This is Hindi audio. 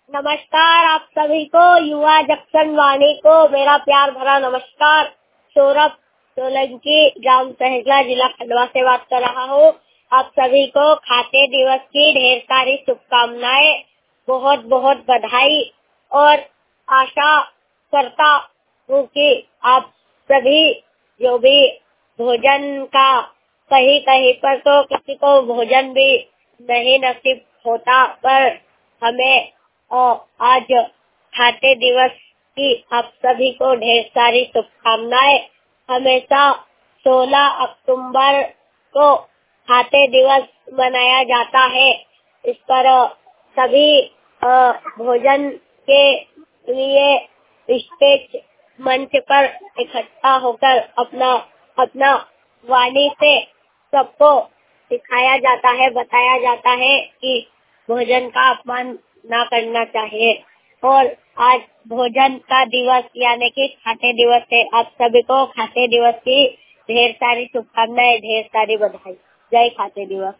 नमस्कार आप सभी को, युवा जंक्शन वाणी को मेरा प्यार भरा नमस्कार। सौरभ सोलंकी, ग्राम सहेजला, जिला खंडवा से बात कर रहा हूँ। आप सभी को खाद्य दिवस की ढेर सारी शुभकामनाएं, बहुत बहुत बधाई और आशा करता हूँ कि आप सभी जो भी भोजन का कहीं कहीं पर तो किसी को भोजन भी नहीं नसीब होता, पर हमें आज खाद्य दिवस की आप सभी को ढेर सारी शुभकामनाएं। हमेशा 16 अक्टूबर को खाद्य दिवस मनाया जाता है। इस पर सभी भोजन के लिए स्टेज मंच पर इकट्ठा होकर अपना अपना वाणी से सबको सिखाया जाता है, बताया जाता है कि भोजन का अपमान ना करना चाहिए। और आज भोजन का दिवस यानी कि खाद्य दिवस है। आप सभी को खाद्य दिवस की ढेर सारी शुभकामनाएं, ढेर सारी बधाई। जय खाद्य दिवस।